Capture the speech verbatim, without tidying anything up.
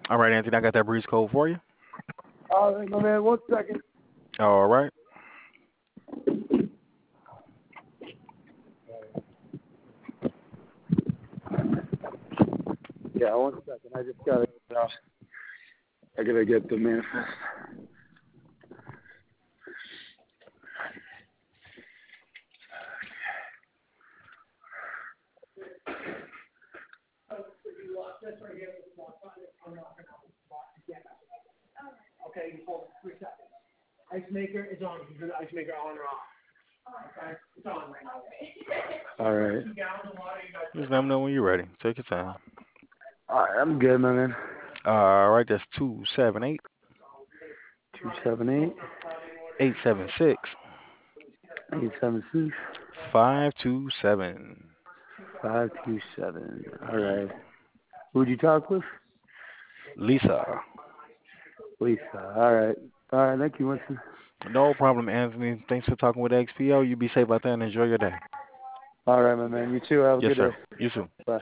All right, Anthony, I got that breeze code for you. All right, my man. One second. All right. Yeah, one second. I just gotta. Uh, I gotta get the manifest. Okay, you hold it three seconds. Ice maker is on. You do the ice maker on or off. Okay, it's on right now. All right. Just let me know when you're ready. Take your time. All right, I'm good, my man. All right, that's two seven eight, Two seven eight eight seven six, eight seven six five two seven. five two seven. All right. Who'd you talk with? Lisa. Lisa. All right. All right. Thank you, Winston. No problem, Anthony. Thanks for talking with X P O. You be safe out there and enjoy your day. All right, my man. You too. Have a Yes, good sir. day. You too. Bye.